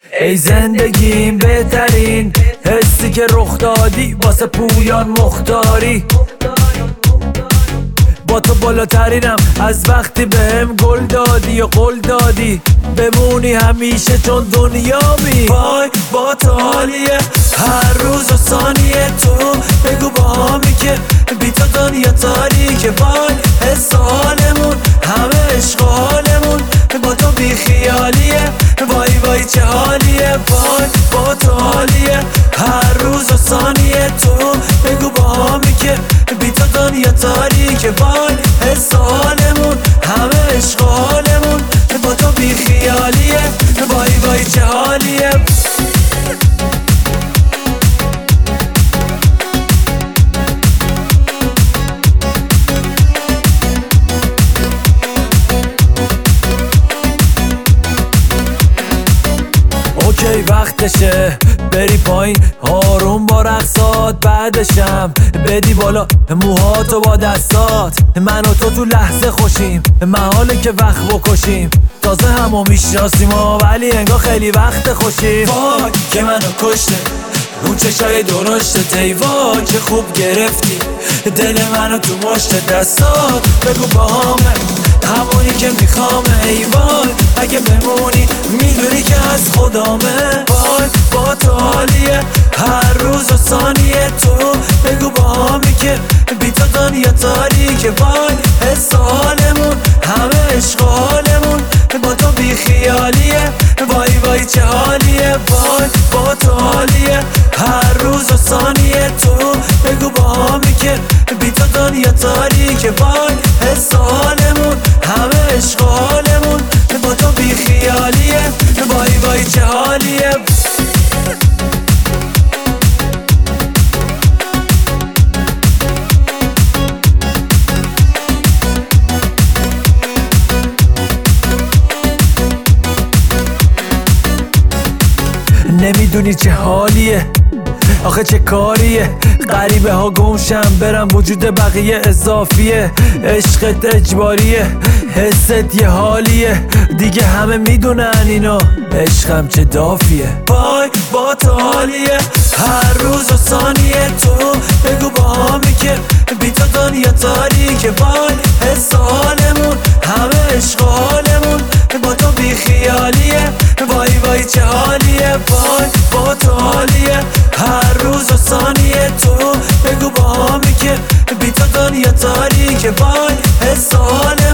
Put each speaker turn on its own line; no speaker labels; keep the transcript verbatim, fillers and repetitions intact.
ای زندگیم بهترین حسی که رخ دادی واسه پویان مختاری، با تو بالاترینم از وقتی بهم گل دادی و قول دادی بمونی همیشه چون دنیا بی وای با تو حالیه هر روز و ثانیه تو بگو با همی که بی تو دنیا تاریکه وای حس حالمون همه عشق حالمون با تو بی خیالیه وای وای چه حالیه وای با تو حالیه هر روز و ثانیه تو بگو با همی که بی تو دنیا تاریکه وای حس حالمون همه عشق حالمون با تو بی خیالیه وای وای چه حالیه. اوکی وقتشه بری پایین آروم با رقصات، بعدشم بدی بالا موهاتو با دستات. من و تو تو لحظه خوشیم، محاله که وقت بکشیم، تازه همو میشناسیم ولی انگار خیلی وقت خوشیم. وای که منو کشته اون چشای درشت ای وای چه خوب گرفتی دل منو تو مشت دستات. بگو با همه همونی که میخوامه ای وای اگه بمونی میدونی که از خدامه. وای با تو حالیه هر روز و ثانیه تو بگو با همی که بی تو دنیا تاریکه وای حس حالمون همه عشق حالمون با تو بی خیالیه وای وای چه حالیه وای با تو حالیه هر روز و ثانیه تو بگو با همی که بی تو دنیا تاریکه وای حس حالمون همه عشق حالمون با تو بی خیالیه وای وای چه حالیه. نمیدونی چه حالیه آخه چه کاریه، غریبه ها گمشم برم وجود بقیه اضافیه، عشقت اجباریه حست یه حالیه دیگه همه میدونن اینو عشقم چه دافیه. وای با تو حالیه هر روز و ثانیه تو بگو با همی که بی تو دنیا تاریکه وای حس حالمون همه عشق حالمون با تو بی خیالیه وای وای چه حالیه وای با تو حالیه هر روز و ثانیه تو بگو با همی که بی تو دنیا تاریکه وای حس حالمون